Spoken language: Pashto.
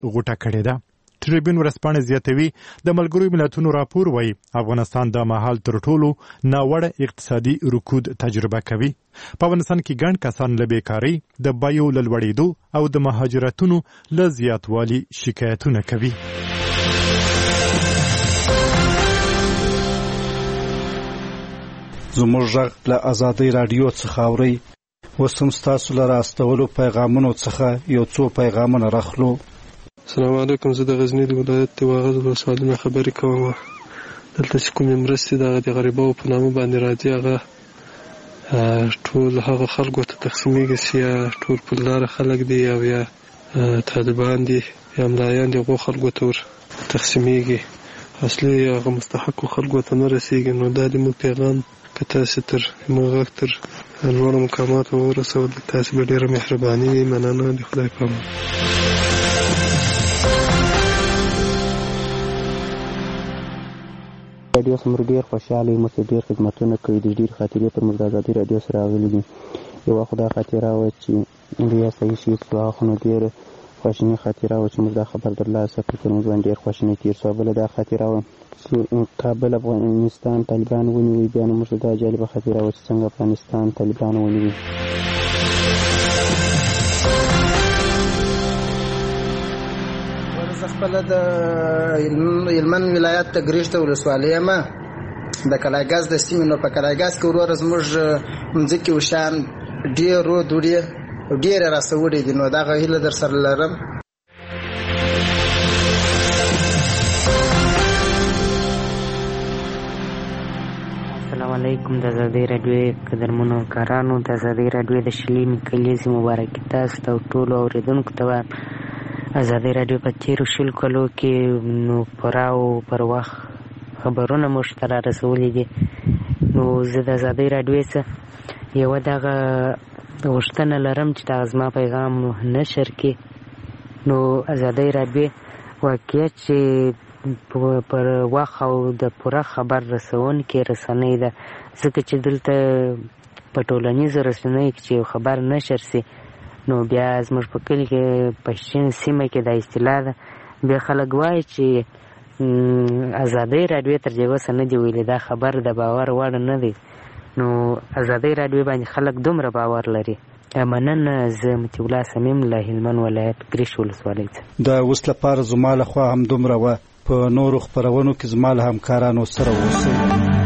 غوټه کړې ده. ټریبیون ورځپاڼه زیاتوي د ملګرو ملتونو راپور وایي افغانستان د مهال تر ټولو ناوړه اقتصادي رکود تجربه کوي. په افغانستان کې ګڼ کسان له بیکارۍ، د بیو له لوړېدو او د مهاجرتونو له زیاتوالي شکایتونه کوي. زموږ غږ له ازادۍ راډیو څخه اورئ. اوس هم ستاسو له راستولو پیغامونو څخه یو څو پیغامونه راخلو. السلام علیکم. زه د غزني د ولایت د واغظ ولسوالۍ نه خبرې کوم. دلته چې کومې مرستې د غریبانو په نامه باندې راځي هغه ټول هغه خلکو ته تقسیمیږي چې یا ټول پولداره خلک دي او یا طالبان دي یا ملایان دي، هغو خلکو ته ور تقسیمیږي، اصلي هغه مستحقو خلکو ته نه رسیږي. نو دا د موږ پیغام که تاسې تر موږ غږ تر لوړو مقاماتو ورسول، تاسې به ډېره مهرباني وي. مننه. د خدای په امان. راډیو سره ډېر خوشحاله یم چې ډېر خدمتونه کوي. د ډېر خاطرې پر موږ د ازادۍ راډیو سره راغلي دي. یوه خو دا خاطره وه چې بیا صحیح شي څو هغه خو نو ډېره خواشیني خاطره وه چې موږ دا خبر ترلاسه کړو، پر موږ باندې ډېر خواشیني تېر شو. بله دا خاطره وه چې کابل افغانستان طالبان ونیوي، بیا نو موږ دا جالبه خاطره وه چې څنګه افغانستان طالبان ونیوي. زه خپله د هلمند ولایت د ګریشته ولسوالۍ یم، د کلاګاز د سیمې. نو په کلاګاز کې وروره زموږ مځکې وشیان ډېرو دوړې ډېرې راسوړې دي. نو دغه هیله در سره لرم. السلام علیکم. د ازادۍ راډیو قدرمنو کارانو، د ازادۍ راډیو د شلمې کلیزې مبارکي تاسو ته او ټولو اورېدونکو ته وایم. ازادۍ راډیو په تېرو 20 کلو کې نو پوره او پر وخت خبرونه موږ ته را رسولي دي. نو زه د ازادۍ راډیو څخه یوه دغه غوښتنه لرم چې دغه زما پیغام نشر کړي. نو ازادۍ راډیو واقعیت چې پر وخت او د پوره خبر رسونکې رسنۍ ده، ځکه چې دلته په ټولنیزو رسنیو کې چې یو خبر نشر سي، نو بیا زموږ په کلي کې په شین سیمه کې دا اصطلاح ده، بیا خلک وایي چې ازادۍ راډیو تر دې اوسه نه دي ویلي، دا خبر د باور وړ نه دی. نو ازادۍ راډیو باندې خلک دومره باور لري. مننه. زه مطیع الله صمیم له هلمند ولایت ګریش ولسوالۍ څخه. دا اوس لپاره زما له خوا هم دومره وه. په نورو خپرونو کې زما له همکارانو سره اوسئ.